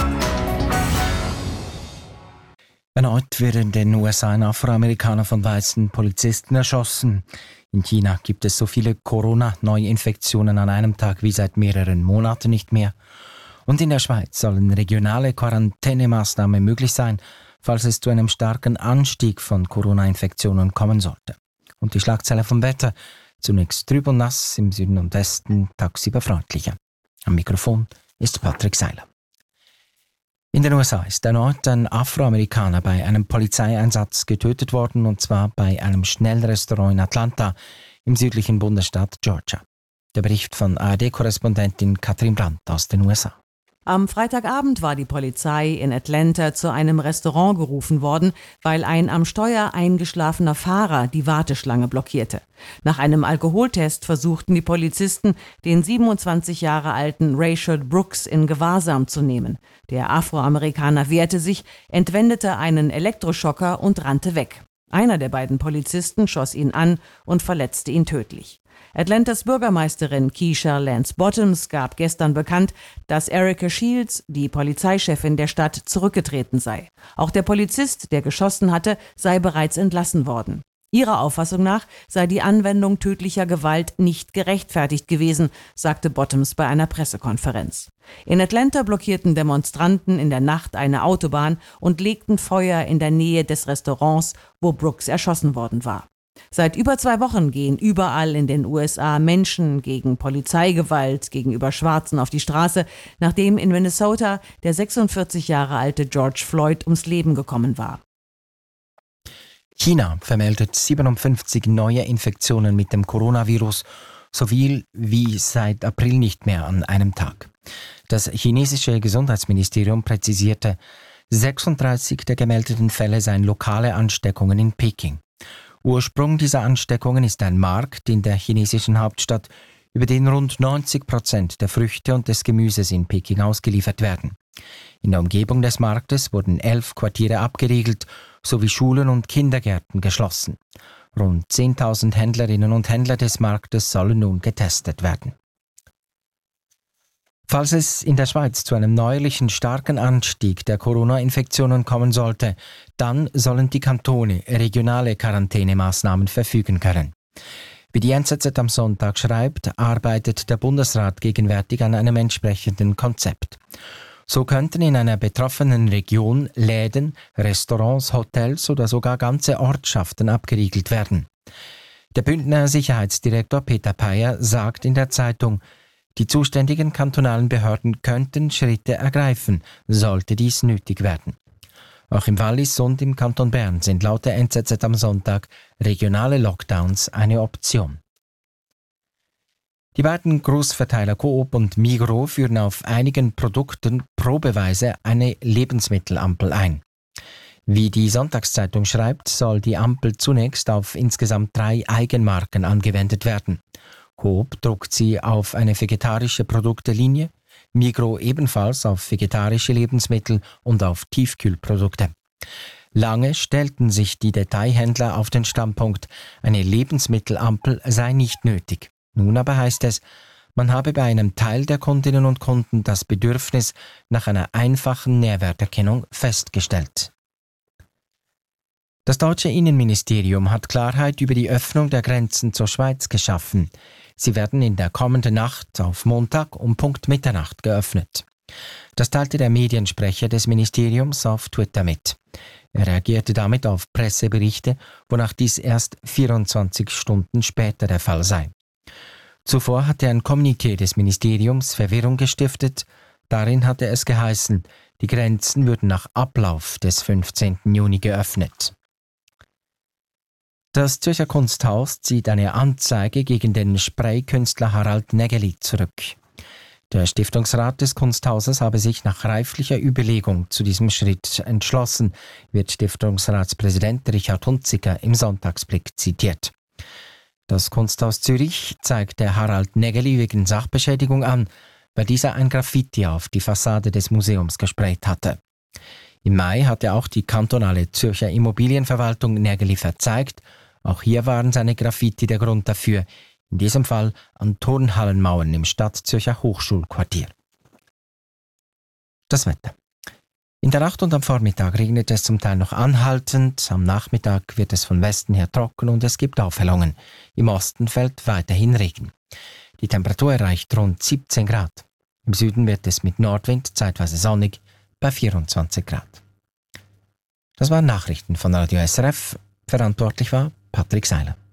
Erneut wird in den USA ein Afroamerikaner von weißen Polizisten erschossen. In China gibt es so viele Corona-Neuinfektionen an einem Tag wie seit mehreren Monaten nicht mehr. Und in der Schweiz sollen regionale Quarantänemaßnahmen möglich sein, falls es zu einem starken Anstieg von Corona-Infektionen kommen sollte. Und die Schlagzeile vom Wetter: zunächst trüb und nass, im Süden und Westen tagsüber freundlicher. Am Mikrofon ist Patrick Seiler. In den USA ist erneut ein Afroamerikaner bei einem Polizeieinsatz getötet worden, und zwar bei einem Schnellrestaurant in Atlanta im südlichen Bundesstaat Georgia. Der Bericht von ARD-Korrespondentin Katrin Brandt aus den USA. Am Freitagabend war die Polizei in Atlanta zu einem Restaurant gerufen worden, weil ein am Steuer eingeschlafener Fahrer die Warteschlange blockierte. Nach einem Alkoholtest versuchten die Polizisten, den 27 Jahre alten Rayshard Brooks in Gewahrsam zu nehmen. Der Afroamerikaner wehrte sich, entwendete einen Elektroschocker und rannte weg. Einer der beiden Polizisten schoss ihn an und verletzte ihn tödlich. Atlantas Bürgermeisterin Keisha Lance Bottoms gab gestern bekannt, dass Erica Shields, die Polizeichefin der Stadt, zurückgetreten sei. Auch der Polizist, der geschossen hatte, sei bereits entlassen worden. Ihrer Auffassung nach sei die Anwendung tödlicher Gewalt nicht gerechtfertigt gewesen, sagte Bottoms bei einer Pressekonferenz. In Atlanta blockierten Demonstranten in der Nacht eine Autobahn und legten Feuer in der Nähe des Restaurants, wo Brooks erschossen worden war. Seit über 2 Wochen gehen überall in den USA Menschen gegen Polizeigewalt gegenüber Schwarzen auf die Straße, nachdem in Minnesota der 46 Jahre alte George Floyd ums Leben gekommen war. China vermeldet 57 neue Infektionen mit dem Coronavirus, so viel wie seit April nicht mehr an einem Tag. Das chinesische Gesundheitsministerium präzisierte, 36 der gemeldeten Fälle seien lokale Ansteckungen in Peking. Ursprung dieser Ansteckungen ist ein Markt in der chinesischen Hauptstadt, über den rund 90% der Früchte und des Gemüses in Peking ausgeliefert werden. In der Umgebung des Marktes wurden 11 Quartiere abgeriegelt, sowie Schulen und Kindergärten geschlossen. Rund 10.000 Händlerinnen und Händler des Marktes sollen nun getestet werden. Falls es in der Schweiz zu einem neuerlichen starken Anstieg der Corona-Infektionen kommen sollte, dann sollen die Kantone regionale Quarantänemaßnahmen verfügen können. Wie die NZZ am Sonntag schreibt, arbeitet der Bundesrat gegenwärtig an einem entsprechenden Konzept. So könnten in einer betroffenen Region Läden, Restaurants, Hotels oder sogar ganze Ortschaften abgeriegelt werden. Der Bündner Sicherheitsdirektor Peter Peyer sagt in der Zeitung, die zuständigen kantonalen Behörden könnten Schritte ergreifen, sollte dies nötig werden. Auch im Wallis und im Kanton Bern sind laut der NZZ am Sonntag regionale Lockdowns eine Option. Die beiden Großverteiler Coop und Migros führen auf einigen Produkten probeweise eine Lebensmittelampel ein. Wie die Sonntagszeitung schreibt, soll die Ampel zunächst auf insgesamt 3 Eigenmarken angewendet werden. Coop druckt sie auf eine vegetarische Produktelinie, Migros ebenfalls auf vegetarische Lebensmittel und auf Tiefkühlprodukte. Lange stellten sich die Detailhändler auf den Standpunkt, eine Lebensmittelampel sei nicht nötig. Nun aber heißt es, man habe bei einem Teil der Kundinnen und Kunden das Bedürfnis nach einer einfachen Nährwerterkennung festgestellt. Das deutsche Innenministerium hat Klarheit über die Öffnung der Grenzen zur Schweiz geschaffen. Sie werden in der kommenden Nacht auf Montag um Punkt Mitternacht geöffnet. Das teilte der Mediensprecher des Ministeriums auf Twitter mit. Er reagierte damit auf Presseberichte, wonach dies erst 24 Stunden später der Fall sei. Zuvor hatte ein Kommuniqué des Ministeriums Verwirrung gestiftet. Darin hatte es geheißen, die Grenzen würden nach Ablauf des 15. Juni geöffnet. Das Zürcher Kunsthaus zieht eine Anzeige gegen den Spraykünstler Harald Nägeli zurück. Der Stiftungsrat des Kunsthauses habe sich nach reiflicher Überlegung zu diesem Schritt entschlossen, wird Stiftungsratspräsident Richard Hunziker im Sonntagsblick zitiert. Das Kunsthaus Zürich zeigte Harald Nägeli wegen Sachbeschädigung an, weil dieser ein Graffiti auf die Fassade des Museums gesprayt hatte. Im Mai hatte auch die kantonale Zürcher Immobilienverwaltung Nägeli verzeigt. Auch hier waren seine Graffiti der Grund dafür, in diesem Fall an Turnhallenmauern im Stadtzürcher Hochschulquartier. Das Wetter. In der Nacht und am Vormittag regnet es zum Teil noch anhaltend. Am Nachmittag wird es von Westen her trocken und es gibt Aufhellungen. Im Osten fällt weiterhin Regen. Die Temperatur erreicht rund 17 Grad. Im Süden wird es mit Nordwind zeitweise sonnig bei 24 Grad. Das waren Nachrichten von Radio SRF. Verantwortlich war Patrick Seiler.